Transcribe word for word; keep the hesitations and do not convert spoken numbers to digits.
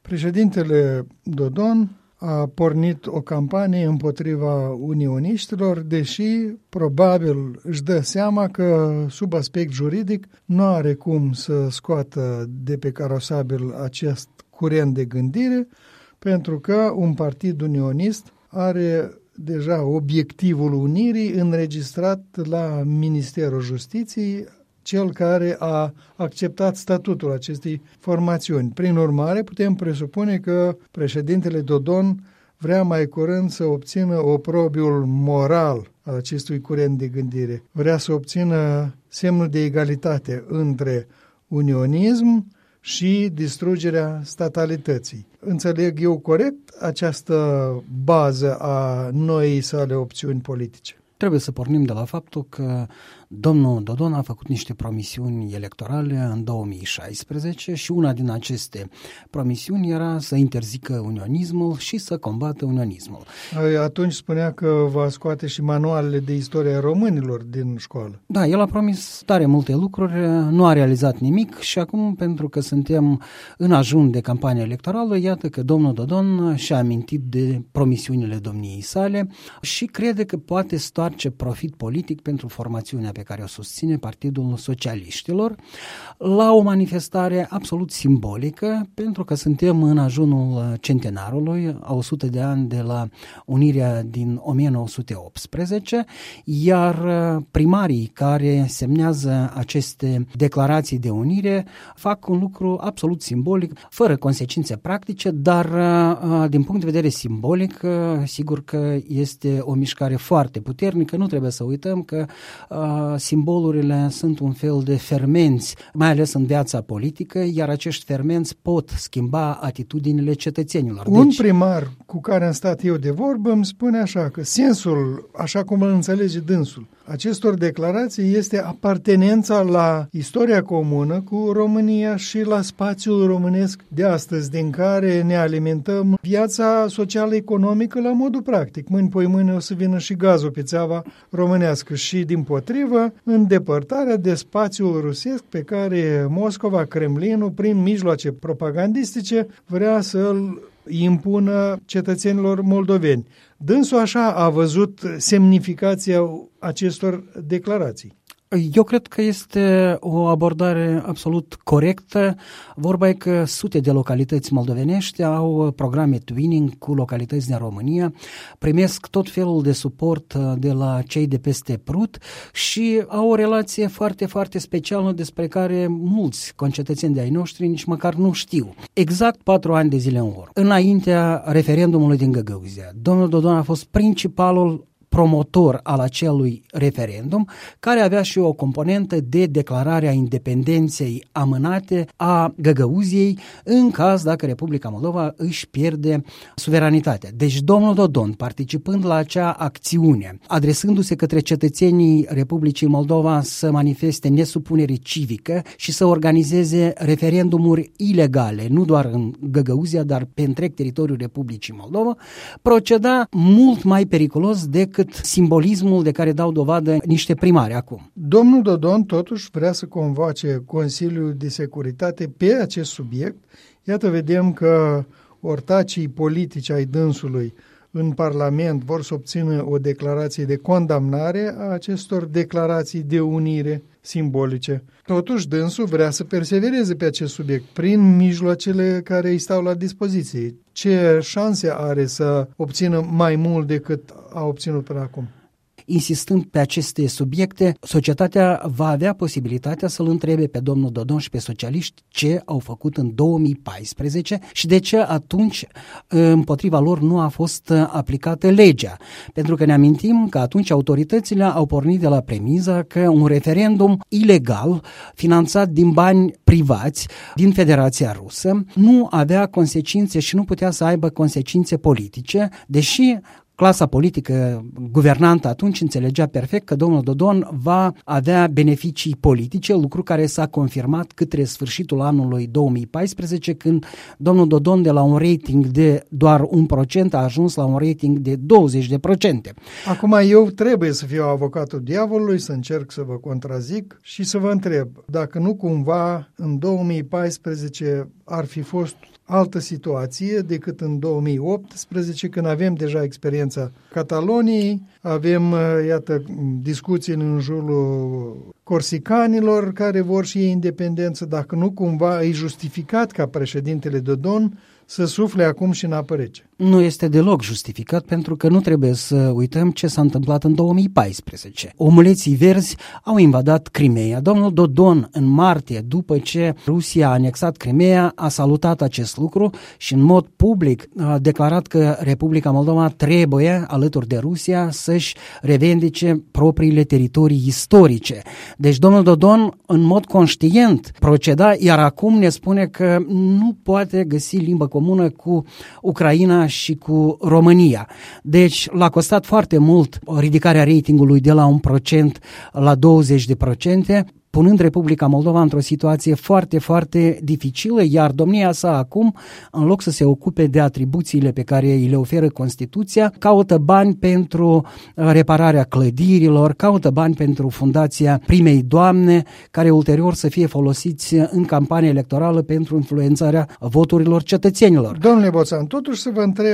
Președintele Dodon a pornit o campanie împotriva unioniștilor, deși probabil își dă seama că, sub aspect juridic, nu are cum să scoată de pe carosabil acest curent de gândire, pentru că un partid unionist are deja obiectivul unirii înregistrat la Ministerul Justiției, cel care a acceptat statutul acestei formațiuni. Prin urmare, putem presupune că președintele Dodon vrea mai curând să obțină oprobiul moral al acestui curent de gândire. Vrea să obțină semnul de egalitate între unionism și distrugerea statalității. Înțeleg eu corect această bază a noii sale opțiuni politice? Trebuie să pornim de la faptul că domnul Dodon a făcut niște promisiuni electorale în două mii șaisprezece și una din aceste promisiuni era să interzică unionismul și să combată unionismul. Atunci spunea că va scoate și manualele de istoria românilor din școală. Da, el a promis tare multe lucruri, nu a realizat nimic și acum, pentru că suntem în ajun de campanie electorală, iată că domnul Dodon și-a amintit de promisiunile domniei sale și crede că poate stoarce profit politic pentru formațiunea pe care o susține Partidul Socialiștilor la o manifestare absolut simbolică, pentru că suntem în ajunul centenarului, a o sută de ani de la unirea din o mie nouă sute optsprezece, iar primarii care semnează aceste declarații de unire fac un lucru absolut simbolic, fără consecințe practice, dar din punct de vedere simbolic, sigur că este o mișcare foarte puternică. Nu trebuie să uităm că simbolurile sunt un fel de fermenți, mai ales în viața politică, iar acești fermenți pot schimba atitudinile cetățenilor. Un deci, primar cu care am stat eu de vorbă îmi spune așa că sensul, așa cum îl înțelege dânsul, acestor declarații este apartenența la istoria comună cu România și la spațiul românesc de astăzi, din care ne alimentăm viața socială-economică la modul practic. Mâini poi mâine o să vină și gazul pe țeava românească și, dimpotrivă, îndepărtarea de spațiul rusesc pe care Moscova, Kremlinul, prin mijloace propagandistice, vrea să-l impună cetățenilor moldoveni. Dânsul așa a văzut semnificația acestor declarații. Eu cred că este o abordare absolut corectă. Vorba e că sute de localități moldovenești au programe twinning cu localități din România, primesc tot felul de suport de la cei de peste Prut și au o relație foarte, foarte specială despre care mulți concetățeni de ai noștri nici măcar nu știu. Exact patru ani de zile în urmă, înaintea referendumului din Găgăuzia, domnul Dodon a fost principalul promotor al acelui referendum, care avea și o componentă de declarare a independenței amânate a Găgăuziei în caz dacă Republica Moldova își pierde suveranitatea. Deci domnul Dodon, participând la acea acțiune, adresându-se către cetățenii Republicii Moldova să manifeste nesupunere civică și să organizeze referendumuri ilegale, nu doar în Găgăuzia, dar pe întreg teritoriul Republicii Moldova, proceda mult mai periculos decât simbolismul de care dau dovadă niște primari acum. Domnul Dodon totuși vrea să convoace Consiliul de Securitate pe acest subiect. Iată, vedem că ortacii politici ai dânsului în Parlament vor să obțină o declarație de condamnare a acestor declarații de unire simbolice. Totuși, dânsul vrea să persevereze pe acest subiect prin mijloacele care îi stau la dispoziție. Ce șanse are să obțină mai mult decât a obținut până acum? Insistând pe aceste subiecte, societatea va avea posibilitatea să-l întrebe pe domnul Dodon și pe socialiști ce au făcut în două mii paisprezece și de ce atunci împotriva lor nu a fost aplicată legea. Pentru că ne amintim că atunci autoritățile au pornit de la premiza că un referendum ilegal, finanțat din bani privați din Federația Rusă, nu avea consecințe și nu putea să aibă consecințe politice, deși clasa politică guvernantă atunci înțelegea perfect că domnul Dodon va avea beneficii politice, lucru care s-a confirmat către sfârșitul anului două mii paisprezece, când domnul Dodon de la un rating de doar un procent a ajuns la un rating de douăzeci de procente. Acum eu trebuie să fiu avocatul diavolului, să încerc să vă contrazic și să vă întreb dacă nu cumva în două mii paisprezece ar fi fost altă situație decât în două mii optsprezece, când avem deja experiența Cataloniei, avem, iată, discuții în jurul corsicanilor care vor și ei independență, dacă nu cumva e justificat ca președintele Dodon să sufle acum și în apă rece. Nu este deloc justificat, pentru că nu trebuie să uităm ce s-a întâmplat în două mii paisprezece. Omuleții verzi au invadat Crimeea. Domnul Dodon, în martie, după ce Rusia a anexat Crimeea, a salutat acest lucru și în mod public a declarat că Republica Moldova trebuie, alături de Rusia, să-și revendice propriile teritorii istorice. Deci domnul Dodon, în mod conștient, proceda, iar acum ne spune că nu poate găsi limbă comună cu Ucraina și cu România. Deci l-a costat foarte mult ridicarea ratingului de la un procent la douăzeci de procente, punând Republica Moldova într-o situație foarte, foarte dificilă, iar domnia sa acum, în loc să se ocupe de atribuțiile pe care îi le oferă Constituția, caută bani pentru repararea clădirilor, caută bani pentru fundația Primei Doamne, care ulterior să fie folosiți în campanie electorală pentru influențarea voturilor cetățenilor. Domnule Boțan, totuși să vă întreb